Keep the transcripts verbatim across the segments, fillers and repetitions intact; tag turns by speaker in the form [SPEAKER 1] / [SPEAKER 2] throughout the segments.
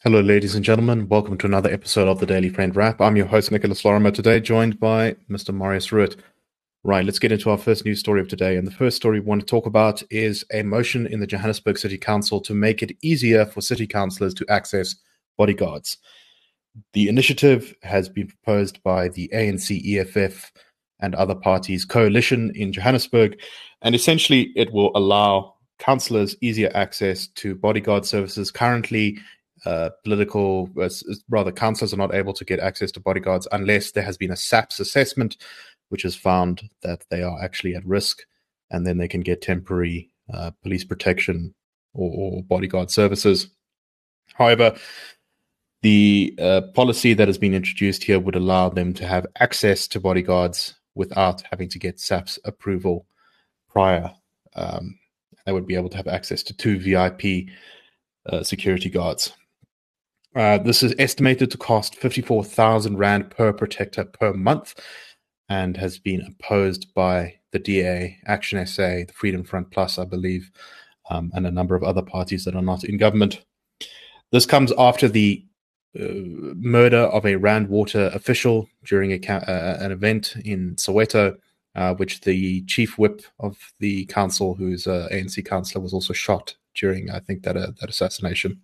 [SPEAKER 1] Hello, ladies and gentlemen. Welcome to another episode of the Daily Friend Wrap. I'm your host, Nicholas Lorimer, today joined by Mister Marius Ruitt. Right, let's get into our first news story of today. And the first story we want to talk about is a motion in the Johannesburg City Council to make it easier for city councillors to access bodyguards. The initiative has been proposed by the A N C E F F and other parties' coalition in Johannesburg, and essentially it will allow councillors easier access to bodyguard services. Currently, Uh, political, uh, rather, councillors are not able to get access to bodyguards unless there has been a SAPS assessment, which has found that they are actually at risk, and then they can get temporary uh, police protection or, or bodyguard services. However, the uh, policy that has been introduced here would allow them to have access to bodyguards without having to get SAPS approval prior. Um, they would be able to have access to two V I P uh, security guards. Uh, this is estimated to cost fifty-four thousand rand per protector per month and has been opposed by the D A, Action S A, the Freedom Front Plus, I believe, um, and a number of other parties that are not in government. This comes after the uh, murder of a Rand Water official during a, uh, an event in Soweto, uh, which the chief whip of the council, who's an A N C councillor, was also shot during, I think, that, uh, that assassination.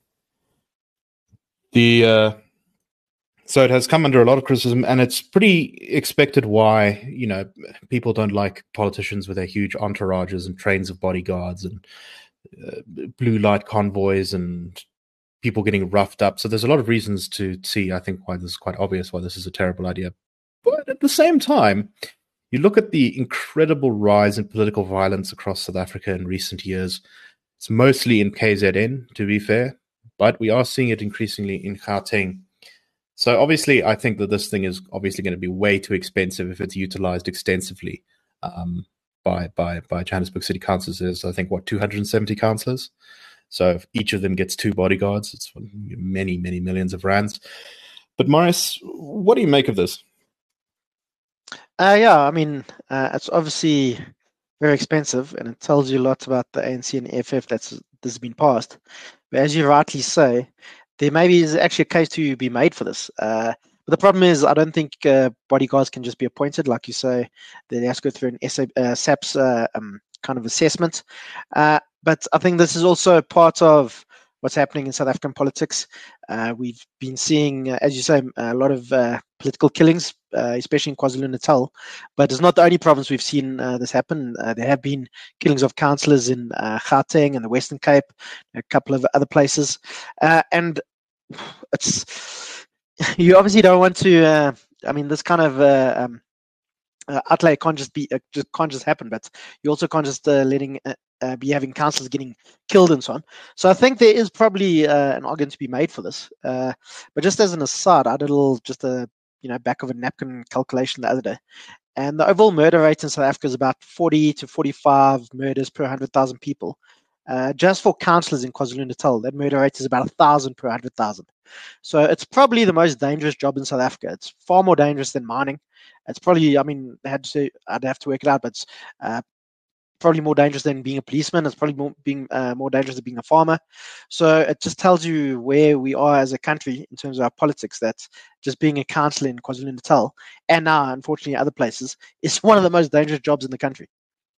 [SPEAKER 1] The uh, so it has come under a lot of criticism, and it's pretty expected why, you know, people don't like politicians with their huge entourages and trains of bodyguards and uh, blue light convoys and people getting roughed up. So there's a lot of reasons to see, I think, why this is quite obvious, why this is a terrible idea. But at the same time, you look at the incredible rise in political violence across South Africa in recent years. It's mostly in K Z N, to be fair, but we are seeing it increasingly in Gauteng. So obviously, I think that this thing is obviously going to be way too expensive if it's utilized extensively um, by, by, by Johannesburg City Councillors. There's, I think, what, two hundred seventy councillors? So if each of them gets two bodyguards, it's many, many millions of rands. But Marius, what do you make of this?
[SPEAKER 2] Uh, yeah, I mean, uh, it's obviously very expensive, and it tells you a lot about the A N C and E F F that's this has been passed. But as you rightly say, there maybe is actually a case to be made for this. Uh, but the problem is, I don't think uh, bodyguards can just be appointed, like you say. They have to go through an S A, uh, SAPS uh, um, kind of assessment. Uh, but I think this is also part of what's happening in South African politics. Uh, we've been seeing, uh, as you say, a lot of uh, political killings, uh, especially in KwaZulu-Natal. But it's not the only province we've seen uh, this happen. Uh, there have been killings of councillors in uh, Gauteng and the Western Cape, a couple of other places. Uh, and it's you obviously don't want to, uh, I mean, this kind of uh, um, uh, outlay can't just be, uh, just can't just happen, but you also can't just uh, letting uh, uh, be having councillors getting killed and so on. So I think there is probably uh, an argument to be made for this. Uh, but just as an aside, I did a little, just a, you know, back of a napkin calculation the other day. And the overall murder rate in South Africa is about forty to forty-five murders per one hundred thousand people. Uh, just for councillors in KwaZulu-Natal, that murder rate is about one thousand per one hundred thousand. So it's probably the most dangerous job in South Africa. It's far more dangerous than mining. It's probably, I mean, I had to say, I'd have to work it out, but it's uh, probably more dangerous than being a policeman. It's probably more, being uh, more dangerous than being a farmer. So it just tells you where we are as a country in terms of our politics, that just being a councillor in KwaZulu-Natal, and now, unfortunately, other places, is one of the most dangerous jobs in the country.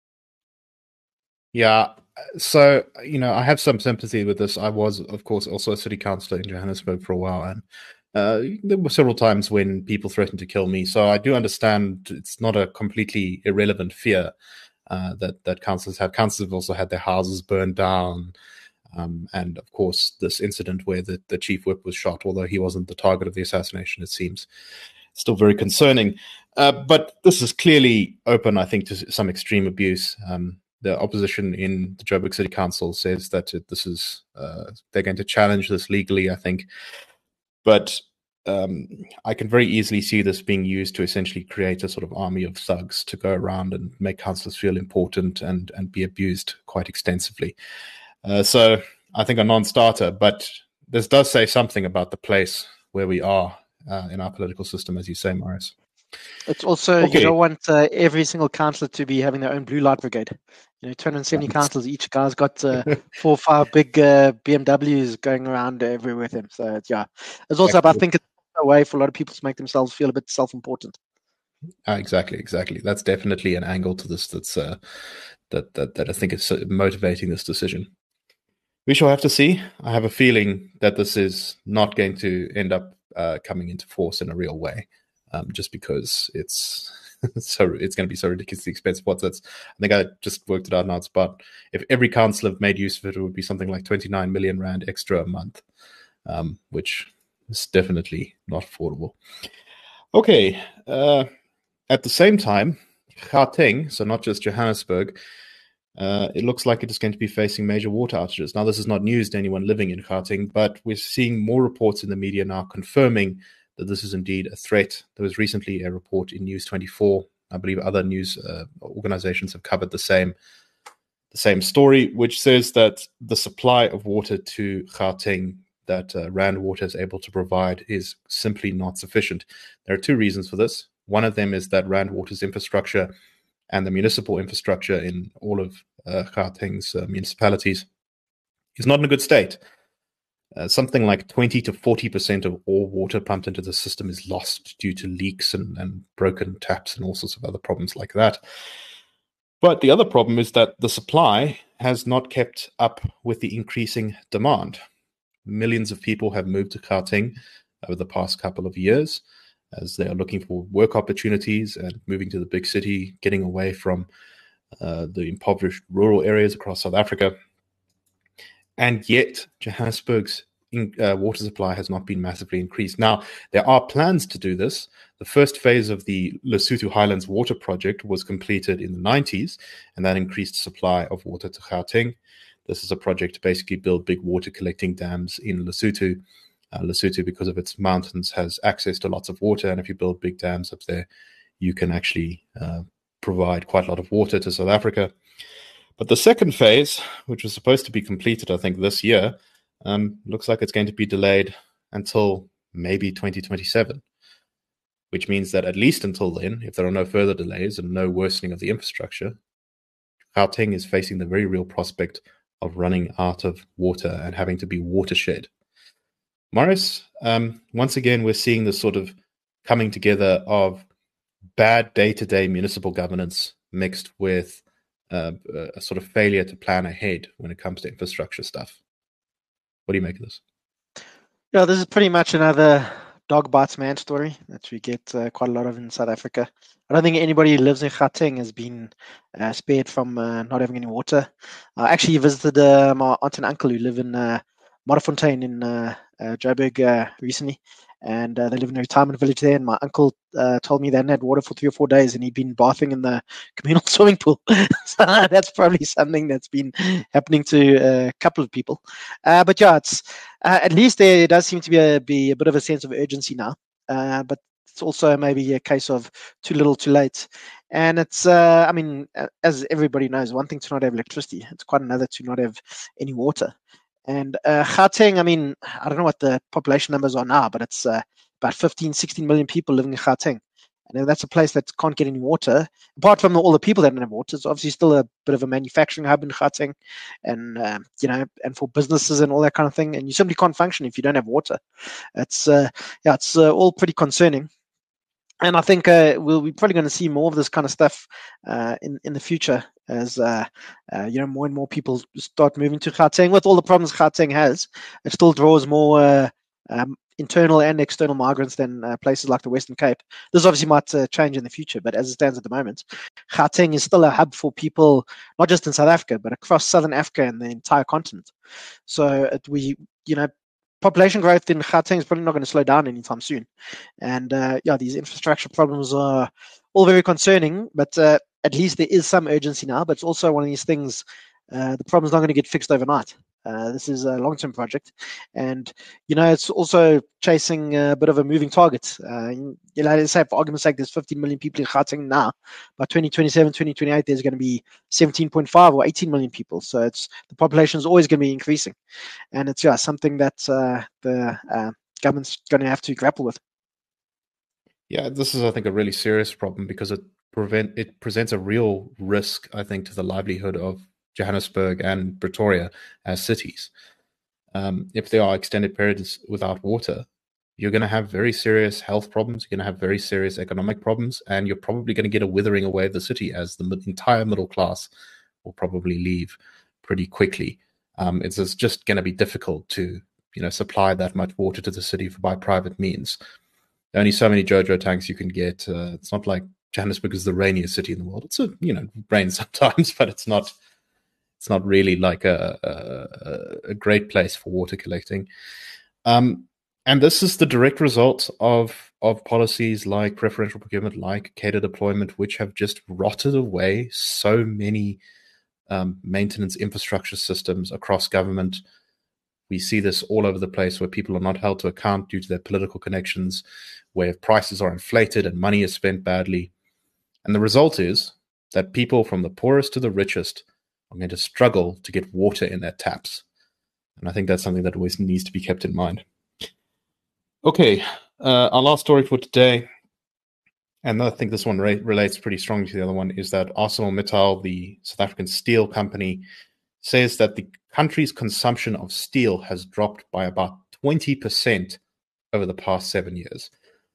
[SPEAKER 1] Yeah, so, you know, I have some sympathy with this. I was, of course, also a city councillor in Johannesburg for a while, and uh, there were several times when people threatened to kill me. So I do understand it's not a completely irrelevant fear uh, that, that councillors have. Councillors have also had their houses burned down. Um, and, of course, this incident where the, the chief whip was shot, although he wasn't the target of the assassination, it seems still very concerning. Uh, but this is clearly open, I think, to some extreme abuse. Um, The opposition in the Joburg City Council says that this is uh, they're going to challenge this legally, I think. But um, I can very easily see this being used to essentially create a sort of army of thugs to go around and make councillors feel important and and be abused quite extensively. Uh, so I think a non-starter. But this does say something about the place where we are uh, in our political system, as you say, Marius.
[SPEAKER 2] It's also, okay. You don't want uh, every single councillor to be having their own blue light brigade. You know, two hundred seventy councils. Each guy's got uh, four or five big uh, B M Ws going around everywhere with him. So it's, yeah, it's also I think it's a way for a lot of people to make themselves feel a bit self-important.
[SPEAKER 1] Uh, exactly, exactly. That's definitely an angle to this. That's uh, that that that I think is motivating this decision. We shall have to see. I have a feeling that this is not going to end up uh, coming into force in a real way, um, just because it's so it's going to be so ridiculously expensive. What's that's? I think I just worked it out now. It's about, if every councillor made use of it, it would be something like twenty-nine million rand extra a month, um, which is definitely not affordable. Okay. Uh, at the same time, Gauteng, so not just Johannesburg, Uh, it looks like it is going to be facing major water outages. Now, this is not news to anyone living in Gauteng, but we're seeing more reports in the media now confirming that this is indeed a threat. There was recently a report in News twenty-four. I believe other news uh, organizations have covered the same, the same story, which says that the supply of water to Gauteng that uh, Rand Water is able to provide is simply not sufficient. There are two reasons for this. One of them is that Rand Water's infrastructure and the municipal infrastructure in all of uh, Gauteng's uh, municipalities is not in a good state. Uh, something like twenty to forty percent of all water pumped into the system is lost due to leaks and, and broken taps and all sorts of other problems like that. But the other problem is that the supply has not kept up with the increasing demand. Millions of people have moved to Gauteng over the past couple of years, as they are looking for work opportunities and moving to the big city, getting away from uh, the impoverished rural areas across South Africa. And yet, Johannesburg's in, uh, water supply has not been massively increased. Now, there are plans to do this. The first phase of the Lesotho Highlands Water Project was completed in the nineties, and that increased supply of water to Gauteng. This is a project to basically build big water collecting dams in Lesotho. Uh, Lesotho, because of its mountains, has access to lots of water, and if you build big dams up there, you can actually uh, provide quite a lot of water to South Africa. But the second phase, which was supposed to be completed, I think, this year, um, looks like it's going to be delayed until maybe twenty twenty-seven, which means that at least until then, if there are no further delays and no worsening of the infrastructure, Gauteng is facing the very real prospect of running out of water and having to be watershed. Morris, um, once again, we're seeing this sort of coming together of bad day-to-day municipal governance mixed with uh, a sort of failure to plan ahead when it comes to infrastructure stuff. What do you make of this?
[SPEAKER 2] Yeah, this is pretty much another dog bites man story that we get uh, quite a lot of in South Africa. I don't think anybody who lives in Gauteng has been uh, spared from uh, not having any water. I actually visited uh, my aunt and uncle who live in uh, Modderfontein in uh, uh, Joburg uh, recently, and uh, they live in a retirement village there. And my uncle uh, told me they hadn't had water for three or four days, and he'd been bathing in the communal swimming pool. So that's probably something that's been happening to a couple of people. Uh, but yeah, it's uh, at least there does seem to be a, be a bit of a sense of urgency now. Uh, but it's also maybe a case of too little, too late. And it's, uh, I mean, as everybody knows, one thing to not have electricity, it's quite another to not have any water. And uh, Gauteng, I mean, I don't know what the population numbers are now, but it's uh, about fifteen, sixteen million people living in Gauteng. And that's a place that can't get any water. Apart from the, all the people that don't have water, it's obviously still a bit of a manufacturing hub in Gauteng, and um, you know, and for businesses and all that kind of thing. And you simply can't function if you don't have water. It's uh, yeah, it's uh, all pretty concerning. And I think uh, we'll be probably going to see more of this kind of stuff uh, in in the future as uh, uh, you know, more and more people start moving to Gauteng. With all the problems Gauteng has, it still draws more uh, um, internal and external migrants than uh, places like the Western Cape. This obviously might uh, change in the future, but as it stands at the moment, Gauteng is still a hub for people, not just in South Africa, but across Southern Africa and the entire continent. So it, we, you know, population growth in Gauteng is probably not going to slow down anytime soon. And uh, yeah, these infrastructure problems are all very concerning, but uh, at least there is some urgency now. But it's also one of these things, uh, the problem's not going to get fixed overnight. Uh, this is a long-term project. And, you know, it's also chasing a bit of a moving target. Uh, you know, let's say, for argument's sake, there's fifteen million people in Gauteng now. By twenty twenty-seven, twenty twenty-eight, there's going to be seventeen point five or eighteen million people. So it's the population is always going to be increasing. And it's yeah, something that uh, the uh, government's going to have to grapple with.
[SPEAKER 1] Yeah, this is, I think, a really serious problem because it prevent it presents a real risk, I think, to the livelihood of Johannesburg and Pretoria as cities. Um, if there are extended periods without water, you're going to have very serious health problems. You're going to have very serious economic problems, and you're probably going to get a withering away of the city, as the entire middle class will probably leave pretty quickly. Um, it's, it's just going to be difficult to, you know, supply that much water to the city by private means. There are only so many JoJo tanks you can get. Uh, it's not like Johannesburg is the rainiest city in the world. It's a, you know, rains sometimes, but it's not. It's not really like a, a, a great place for water collecting. Um, and this is the direct result of, of policies like preferential procurement, like cadre deployment, which have just rotted away so many um, maintenance infrastructure systems across government. We see this all over the place, where people are not held to account due to their political connections, where prices are inflated and money is spent badly. And the result is that people from the poorest to the richest are going to struggle to get water in their taps. And I think that's something that always needs to be kept in mind. Okay, uh, our last story for today, and I think this one re- relates pretty strongly to the other one, is that ArcelorMittal, the South African steel company, says that the country's consumption of steel has dropped by about twenty percent over the past seven years.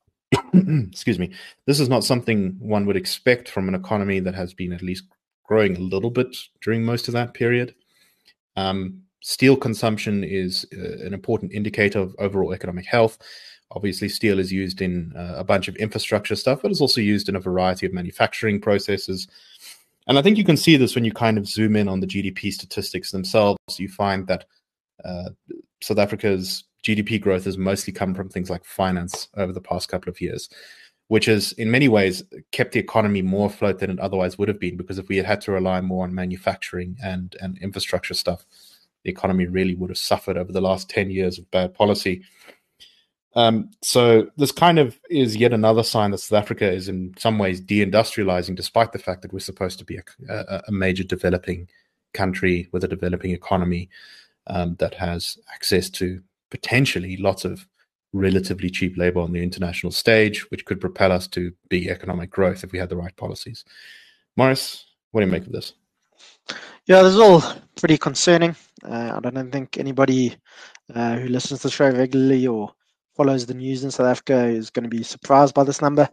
[SPEAKER 1] Excuse me. This is not something one would expect from an economy that has been at least growing a little bit during most of that period. Um, steel consumption is uh, an important indicator of overall economic health. Obviously, steel is used in uh, a bunch of infrastructure stuff, but it's also used in a variety of manufacturing processes. And I think you can see this when you kind of zoom in on the G D P statistics themselves. You find that uh, South Africa's G D P growth has mostly come from things like finance over the past couple of years, which has in many ways kept the economy more afloat than it otherwise would have been, because if we had had to rely more on manufacturing and, and infrastructure stuff, the economy really would have suffered over the last ten years of bad policy. Um, so this kind of is yet another sign that South Africa is in some ways deindustrializing, despite the fact that we're supposed to be a, a, a major developing country with a developing economy um, that has access to potentially lots of relatively cheap labor on the international stage, which could propel us to big economic growth if we had the right policies. Morris, what do you make of this?
[SPEAKER 2] Yeah, this is all pretty concerning. Uh, I don't think anybody uh, who listens to the show regularly or follows the news in South Africa is going to be surprised by this number.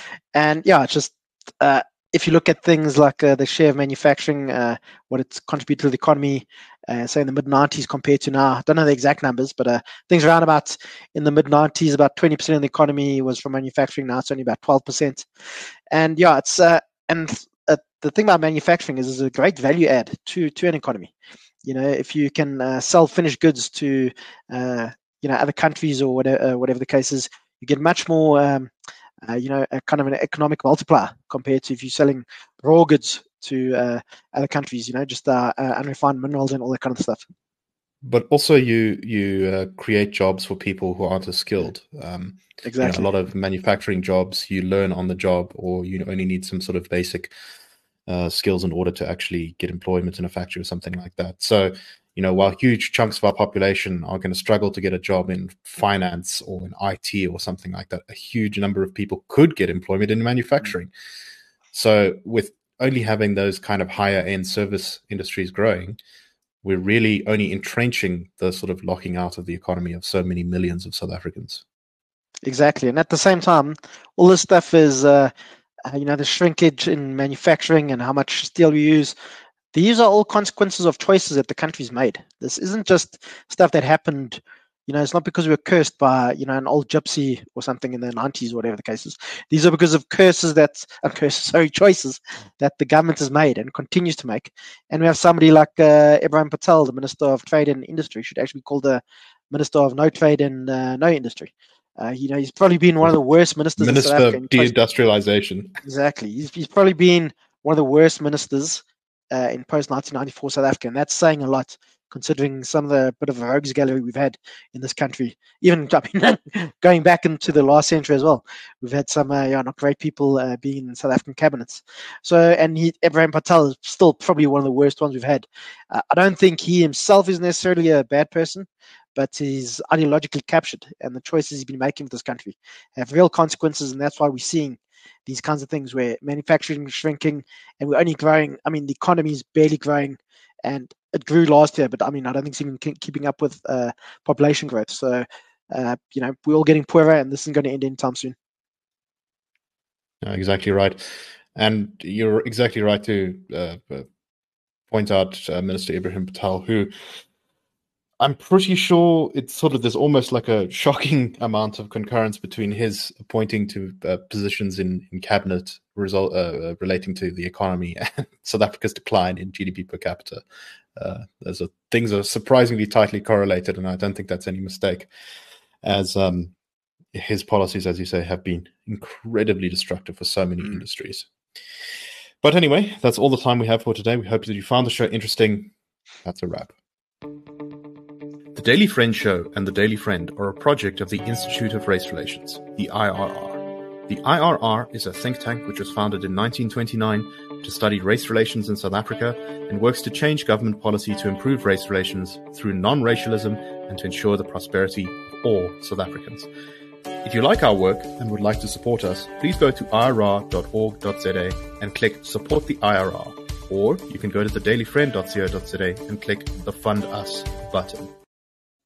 [SPEAKER 2] And yeah, it's just uh, if you look at things like uh, the share of manufacturing, uh, what it's contributed to the economy, uh, say in the mid nineties compared to now, I don't know the exact numbers, but uh, things around about in the mid nineties, about twenty percent of the economy was from manufacturing. Now it's only about twelve percent. And yeah, it's uh, and uh, the thing about manufacturing is it's a great value add to to an economy. You know, if you can uh, sell finished goods to uh, you know other countries or whatever, uh, whatever the case is, you get much more. Um, Uh, you know, a kind of an economic multiplier compared to if you're selling raw goods to uh, other countries, you know, just uh, uh, unrefined minerals and all that kind of stuff.
[SPEAKER 1] But also you you uh, create jobs for people who aren't as skilled. Um,
[SPEAKER 2] exactly.
[SPEAKER 1] You know, a lot of manufacturing jobs, you learn on the job, or you only need some sort of basic uh, skills in order to actually get employment in a factory or something like that. So, you know, while huge chunks of our population are going to struggle to get a job in finance or in I T or something like that, a huge number of people could get employment in manufacturing. Mm-hmm. So with only having those kind of higher end service industries growing, we're really only entrenching the sort of locking out of the economy of so many millions of South Africans.
[SPEAKER 2] Exactly. And at the same time, all this stuff is, uh, you know, the shrinkage in manufacturing and how much steel we use. These are all consequences of choices that the country's made. This isn't just stuff that happened, you know, it's not because we were cursed by, you know, an old gypsy or something in the nineties or whatever the case is. These are because of curses that, uh, curses, sorry, choices that the government has made and continues to make. And we have somebody like uh, Ebrahim Patel, the Minister of Trade and Industry, should actually be called the Minister of No Trade and uh, No Industry. Uh, you know, he's probably been one of the worst ministers
[SPEAKER 1] Minister
[SPEAKER 2] in South Africa.
[SPEAKER 1] of deindustrialization.
[SPEAKER 2] Exactly. He's, he's probably been one of the worst ministers Uh, in post nineteen ninety-four South Africa, and that's saying a lot considering some of the bit of a rogues gallery we've had in this country. Even I mean, going back into the last century as well, we've had some uh, yeah, not great people uh, being in South African cabinets. So, and he, Ebrahim Patel is still probably one of the worst ones we've had. Uh, I don't think he himself is necessarily a bad person, but he's ideologically captured, and the choices he's been making for this country have real consequences, and that's why we're seeing these kinds of things where manufacturing is shrinking and we're only growing. I mean, the economy is barely growing, and it grew last year, but I mean, I don't think it's even keeping up with uh, population growth. So, uh, you know, we're all getting poorer, and this isn't going to end anytime soon.
[SPEAKER 1] Yeah, exactly right. And you're exactly right to uh, point out uh, Minister Ibrahim Patel, who I'm pretty sure it's sort of, there's almost like a shocking amount of concurrence between his appointing to uh, positions in, in cabinet result, uh, relating to the economy and South Africa's decline in G D P per capita. Uh, there's a, things are surprisingly tightly correlated, and I don't think that's any mistake, as um, his policies, as you say, have been incredibly destructive for so many mm. industries. But anyway, that's all the time we have for today. We hope that you found the show interesting. That's a wrap. The Daily Friend Show and The Daily Friend are a project of the Institute of Race Relations, the I R R. The I R R is a think tank which was founded in nineteen twenty-nine to study race relations in South Africa and works to change government policy to improve race relations through non-racialism and to ensure the prosperity of all South Africans. If you like our work and would like to support us, please go to I R R dot org dot Z A and click Support the I R R. Or you can go to the daily friend dot co dot za and click the Fund Us button.